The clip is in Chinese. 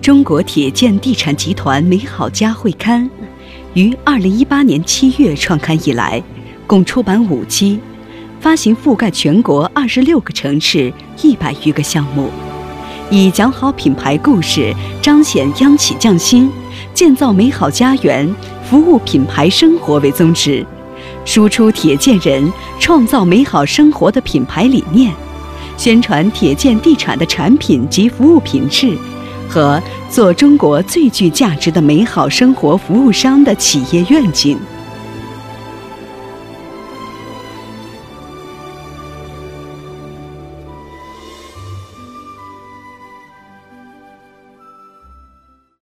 中国铁建地产集团美好家会刊于2018年7月创刊以来，共出版5期，发行覆盖全国26个城市100余个项目，以讲好品牌故事，彰显央企匠心，建造美好家园，服务品牌生活为宗旨，输出铁建人创造美好生活的品牌理念，宣传铁建地产的产品及服务品质，和做中国最具价值的美好生活服务商的企业愿景。